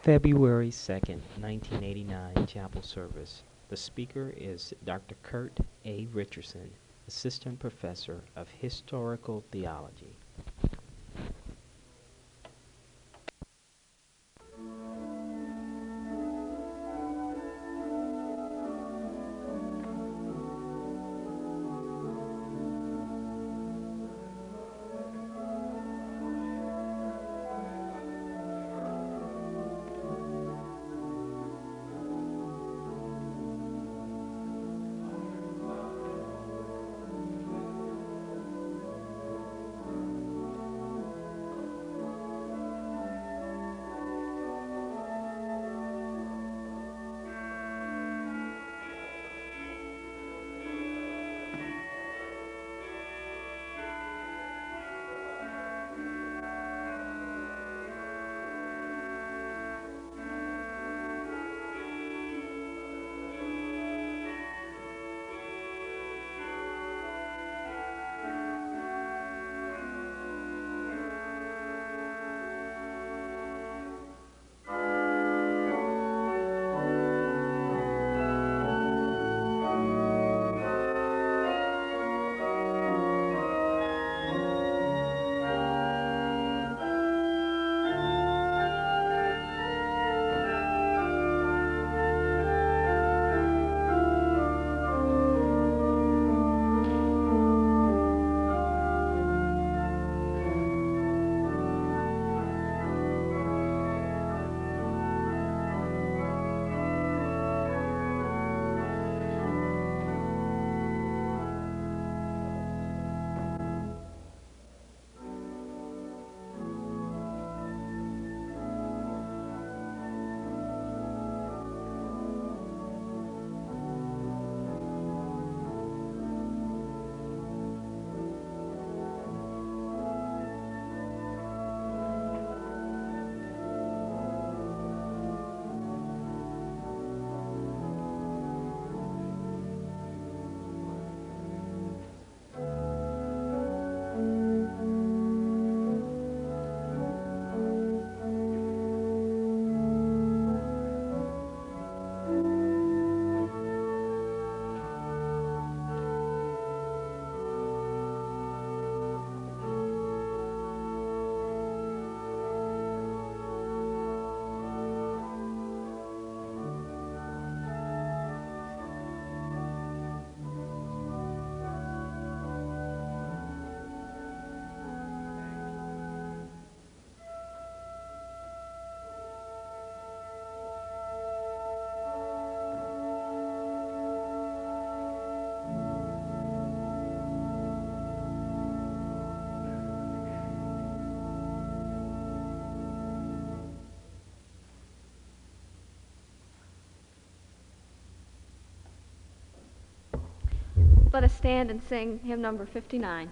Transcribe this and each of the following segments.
February 2nd, 1989 chapel service. The speaker is Dr. Kurt A. Richardson, Assistant Professor of Historical Theology. Let us stand and sing hymn number 59.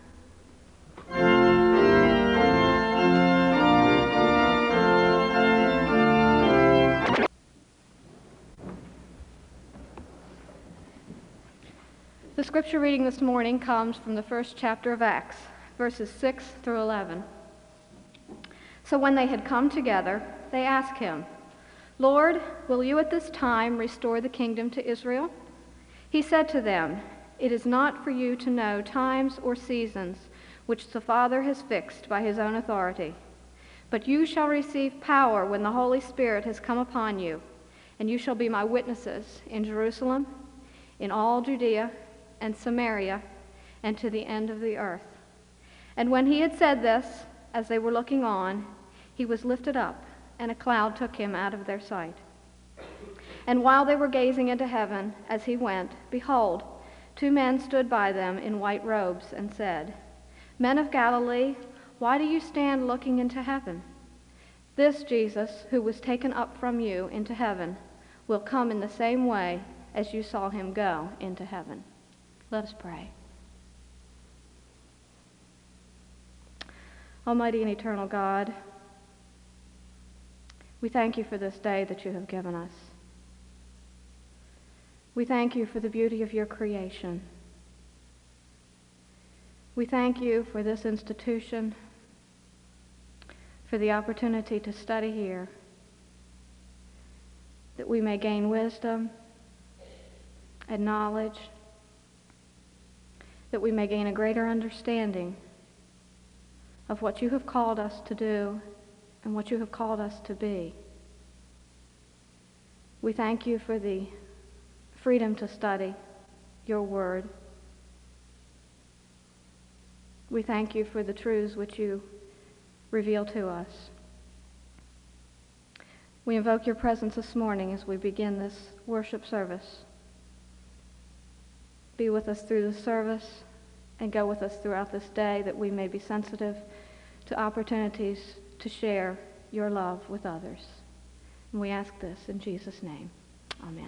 The scripture reading this morning comes from the first chapter of Acts, verses 6 through 11. So when they had come together, they asked him, "Lord, will you at this time restore the kingdom to Israel?" He said to them, "It is not for you to know times or seasons which the Father has fixed by his own authority. But you shall receive power when the Holy Spirit has come upon you, and you shall be my witnesses in Jerusalem, in all Judea and Samaria, and to the end of the earth." And when he had said this, as they were looking on, he was lifted up, and a cloud took him out of their sight. And while they were gazing into heaven as he went, behold, 2 men stood by them in white robes and said, "Men of Galilee, why do you stand looking into heaven? This Jesus, who was taken up from you into heaven, will come in the same way as you saw him go into heaven." Let us pray. Almighty and eternal God, we thank you for this day that you have given us. We thank you for the beauty of your creation. We thank you for this institution, for the opportunity to study here, that we may gain wisdom and knowledge, that we may gain a greater understanding of what you have called us to do and what you have called us to be. We thank you for the freedom to study your word. We thank you for the truths which you reveal to us. We invoke your presence this morning as we begin this worship service. Be with us through the service and go with us throughout this day, that we may be sensitive to opportunities to share your love with others. And we ask this in Jesus' name. Amen.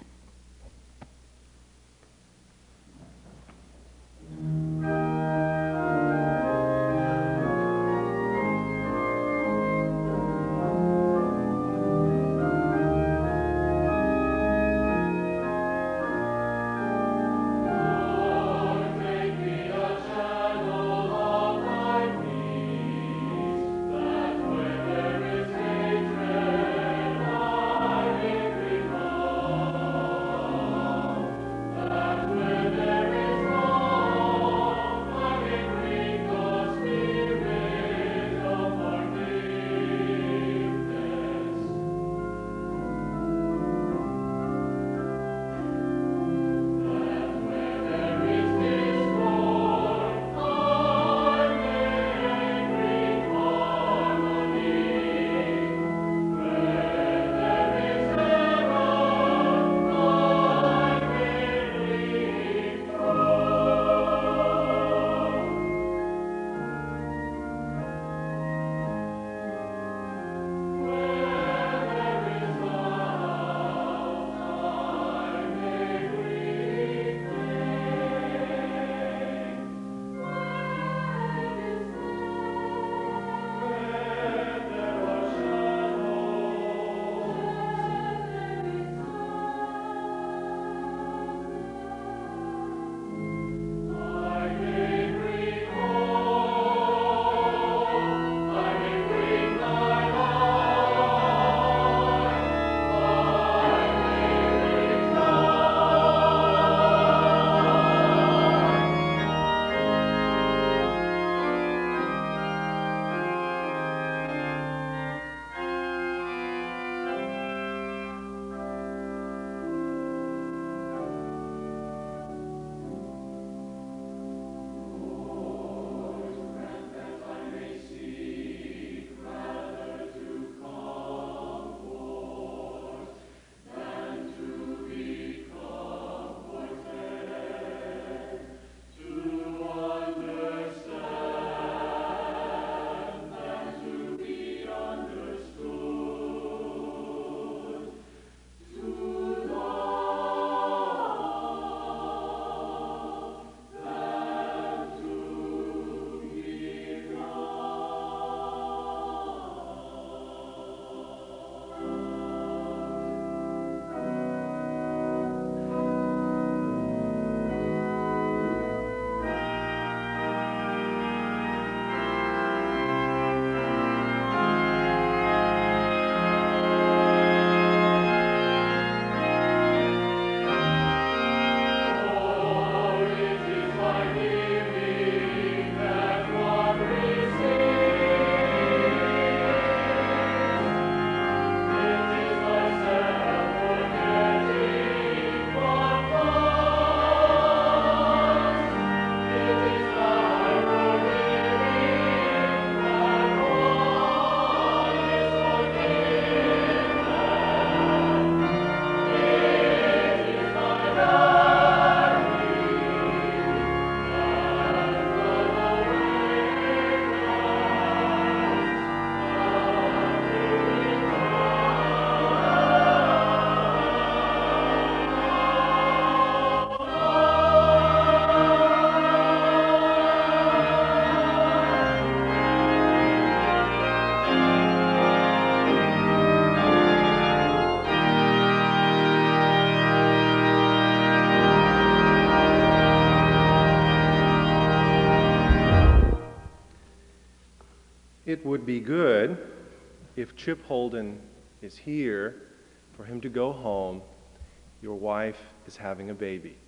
It would be good if Chip Holden is here for him to go home. Your wife is having a baby.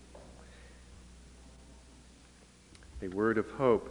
A word of hope.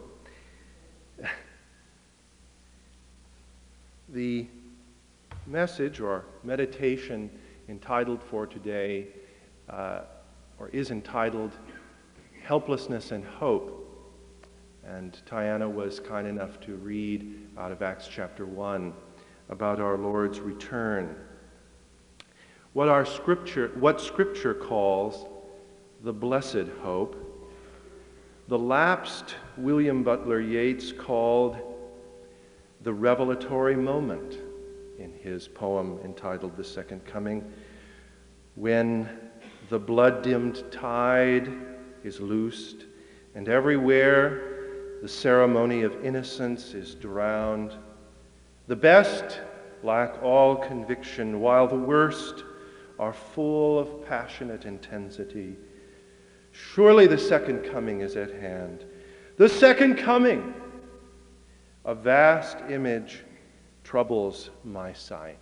The message or meditation entitled for today, or is entitled Helplessness and Hope. And Tiana was kind enough to read out of Acts chapter 1 about our Lord's return. What Scripture calls the blessed hope, the lapsed William Butler Yeats called the revelatory moment in his poem entitled The Second Coming, when the blood-dimmed tide is loosed and everywhere the ceremony of innocence is drowned. The best lack all conviction, while the worst are full of passionate intensity. Surely the second coming is at hand. The second coming! A vast image troubles my sight.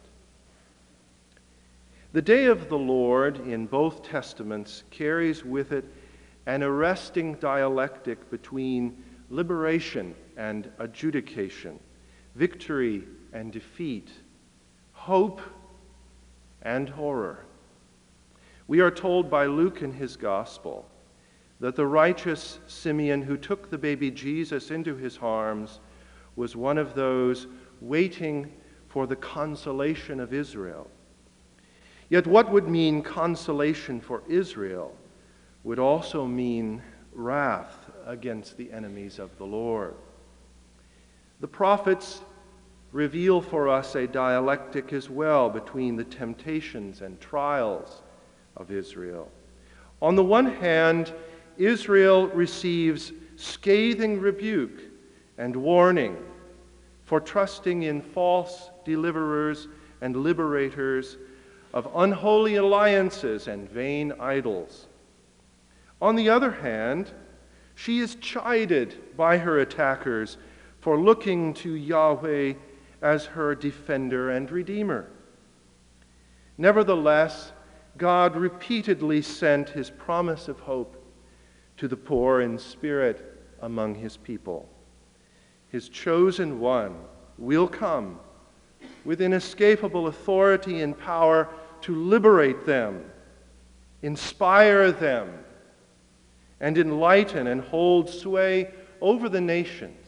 The day of the Lord in both Testaments carries with it an arresting dialectic between liberation and adjudication, victory and defeat, hope and horror. We are told by Luke in his gospel that the righteous Simeon who took the baby Jesus into his arms was one of those waiting for the consolation of Israel. Yet what would mean consolation for Israel would also mean wrath against the enemies of the Lord. The prophets reveal for us a dialectic as well between the temptations and trials of Israel. On the one hand, Israel receives scathing rebuke and warning for trusting in false deliverers and liberators of unholy alliances and vain idols. On the other hand, she is chided by her attackers for looking to Yahweh as her defender and redeemer. Nevertheless, God repeatedly sent his promise of hope to the poor in spirit among his people. His chosen one will come with inescapable authority and power to liberate them, inspire them, and enlighten and hold sway over the nations.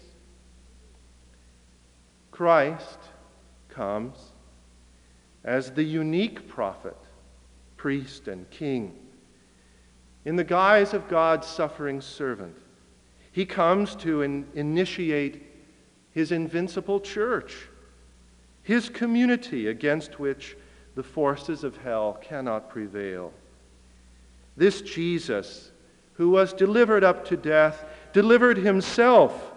Christ comes as the unique prophet, priest, and king. In the guise of God's suffering servant, he comes to initiate his invincible church, his community against which the forces of hell cannot prevail. This Jesus, who was delivered up to death, delivered himself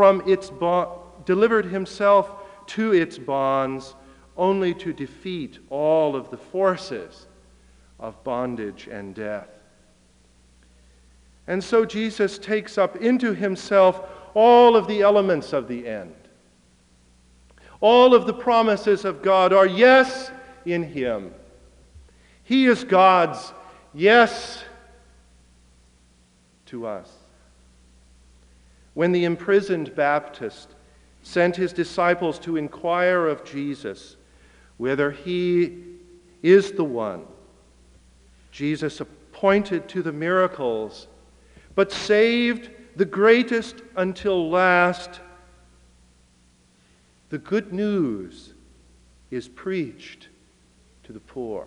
to its bonds, only to defeat all of the forces of bondage and death. And so Jesus takes up into himself all of the elements of the end. All of the promises of God are yes in him. He is God's yes to us. When the imprisoned Baptist sent his disciples to inquire of Jesus whether he is the one, Jesus pointed to the miracles, but saved the greatest until last. The good news is preached to the poor.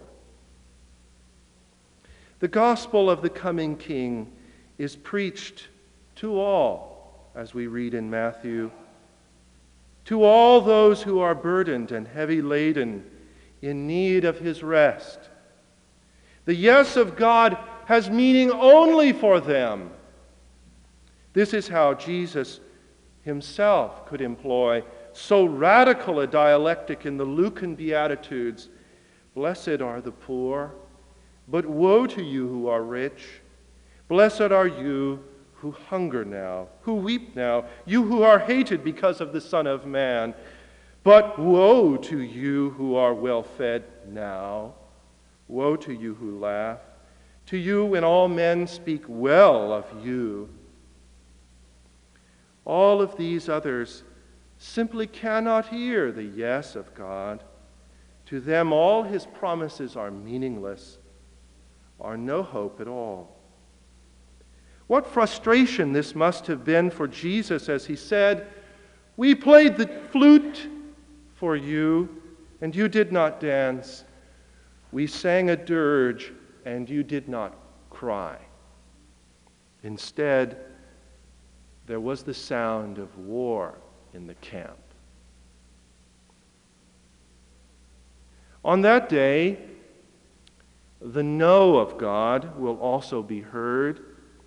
The gospel of the coming King is preached to all, as we read in Matthew, to all those who are burdened and heavy laden, in need of his rest. The yes of God has meaning only for them. This is how Jesus himself could employ so radical a dialectic in the Lucan Beatitudes. Blessed are the poor, but woe to you who are rich. Blessed are you who hunger now, who weep now, you who are hated because of the Son of Man. But woe to you who are well fed now. Woe to you who laugh, to you when all men speak well of you. All of these others simply cannot hear the yes of God. To them, all his promises are meaningless, are no hope at all. What frustration this must have been for Jesus as he said, "We played the flute for you, and you did not dance. We sang a dirge, and you did not cry." Instead, there was the sound of war in the camp. On that day, the no of God will also be heard.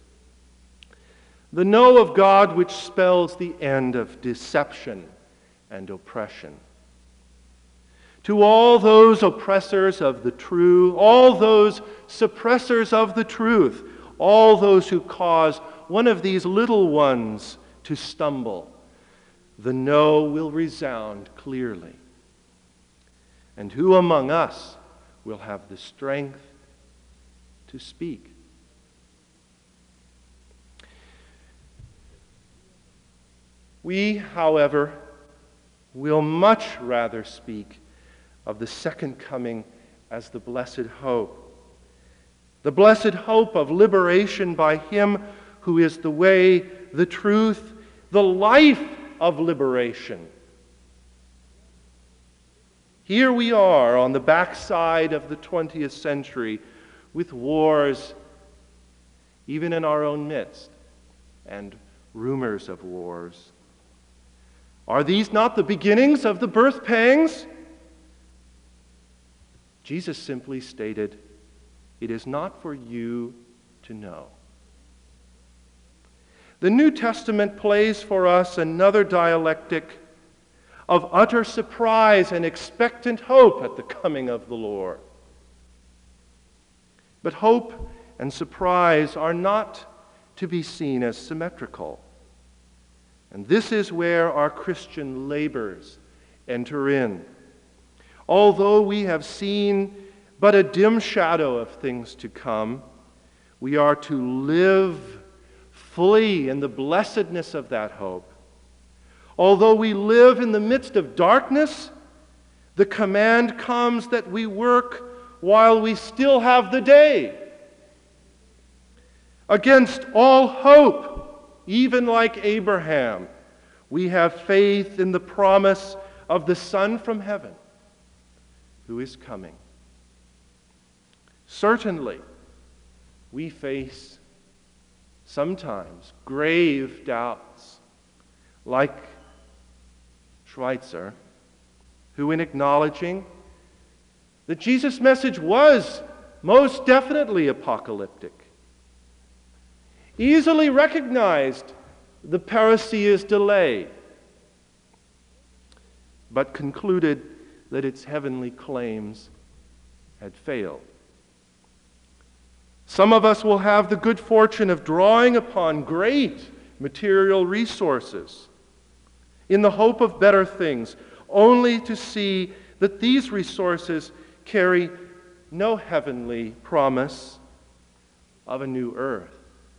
The no of God which spells the end of deception and oppression. To all those oppressors of the true, all those suppressors of the truth, all those who cause one of these little ones to stumble, the no will resound clearly. And who among us will have the strength to speak? We, however, will much rather speak of the second coming as the blessed hope. The blessed hope of liberation by him who is the way, the truth, the life of liberation. Here we are on the backside of the 20th century with wars even in our own midst and rumors of wars. Are these not the beginnings of the birth pangs? Jesus simply stated, "It is not for you to know." The New Testament plays for us another dialectic of utter surprise and expectant hope at the coming of the Lord. But hope and surprise are not to be seen as symmetrical. And this is where our Christian labors enter in. Although we have seen but a dim shadow of things to come, we are to live fully in the blessedness of that hope. Although we live in the midst of darkness, the command comes that we work while we still have the day. Against all hope, even like Abraham, we have faith in the promise of the Son from heaven who is coming. Certainly, we face sometimes grave doubts, like Schweitzer, who in acknowledging that Jesus' message was most definitely apocalyptic, easily recognized the parousia's delay, but concluded that its heavenly claims had failed. Some of us will have the good fortune of drawing upon great material resources in the hope of better things, only to see that these resources carry no heavenly promise of a new earth.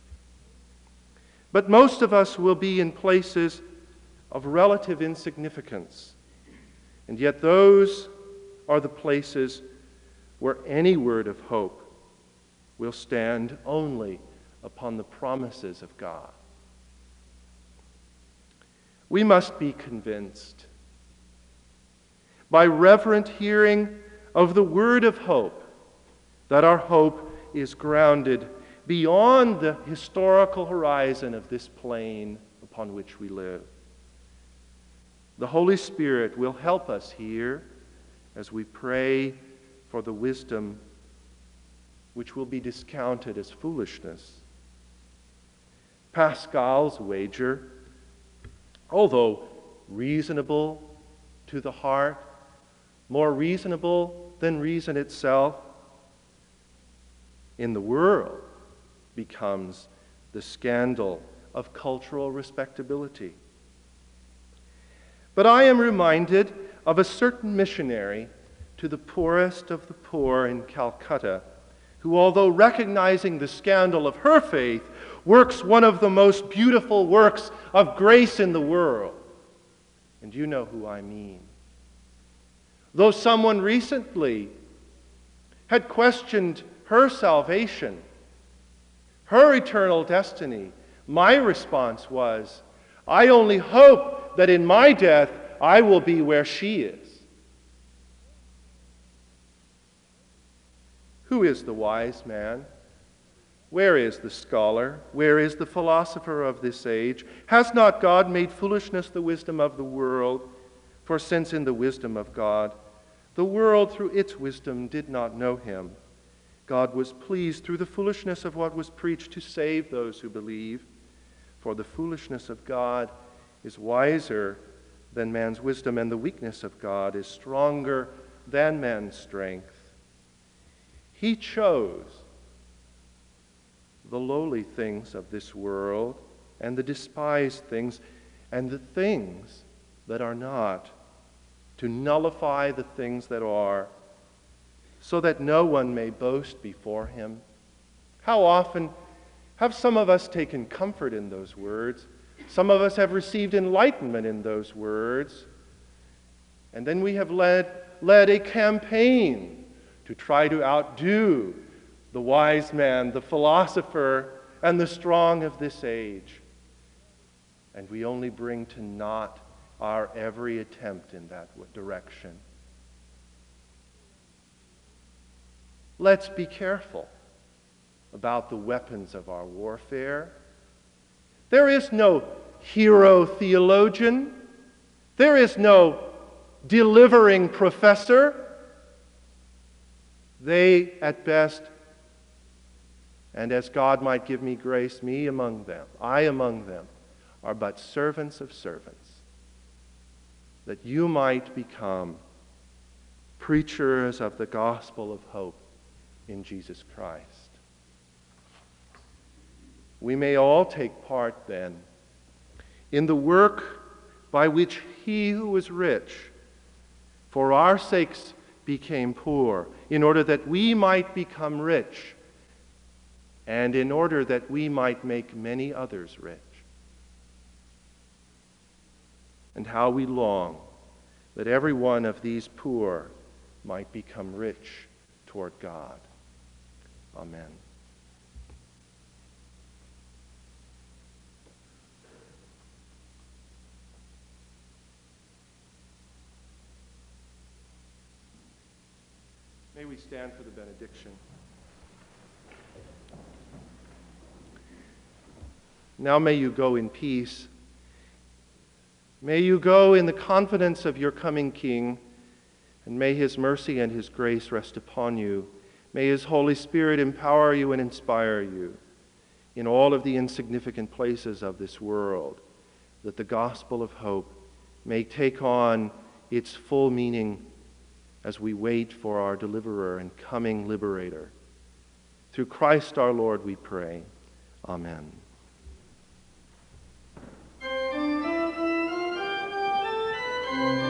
But most of us will be in places of relative insignificance, and yet those are the places where any word of hope will stand only upon the promises of God. We must be convinced by reverent hearing of the word of hope that our hope is grounded beyond the historical horizon of this plane upon which we live. The Holy Spirit will help us here as we pray for the wisdom which will be discounted as foolishness. Pascal's wager, although reasonable to the heart, more reasonable than reason itself, in the world becomes the scandal of cultural respectability. But I am reminded of a certain missionary to the poorest of the poor in Calcutta, who, although recognizing the scandal of her faith, works one of the most beautiful works of grace in the world. And you know who I mean. Though someone recently had questioned her salvation, her eternal destiny, my response was, I only hope that in my death I will be where she is. Who is the wise man? Where is the scholar? Where is the philosopher of this age? Has not God made foolishness the wisdom of the world? For since in the wisdom of God, the world through its wisdom did not know him, God was pleased through the foolishness of what was preached to save those who believe. For the foolishness of God is wiser than man's wisdom, and the weakness of God is stronger than man's strength. He chose the lowly things of this world and the despised things and the things that are not, to nullify the things that are, so that no one may boast before him. How often have some of us taken comfort in those words? Some of us have received enlightenment in those words. And then we have led a campaign to try to outdo the wise man, the philosopher, and the strong of this age. And we only bring to naught our every attempt in that direction. Let's be careful about the weapons of our warfare. There is no hero theologian. There is no delivering professor. They, at best, and as God might give me grace, me among them, I among them, are but servants of servants, that you might become preachers of the gospel of hope in Jesus Christ. We may all take part, then, in the work by which he who was rich, for our sakes, became poor, in order that we might become rich, and in order that we might make many others rich. And how we long that every one of these poor might become rich toward God. Amen. May we stand for the benediction. Now may you go in peace. May you go in the confidence of your coming King, and may his mercy and his grace rest upon you. May his Holy Spirit empower you and inspire you in all of the insignificant places of this world, that the gospel of hope may take on its full meaning as we wait for our deliverer and coming liberator. Through Christ our Lord we pray. Amen. Thank you.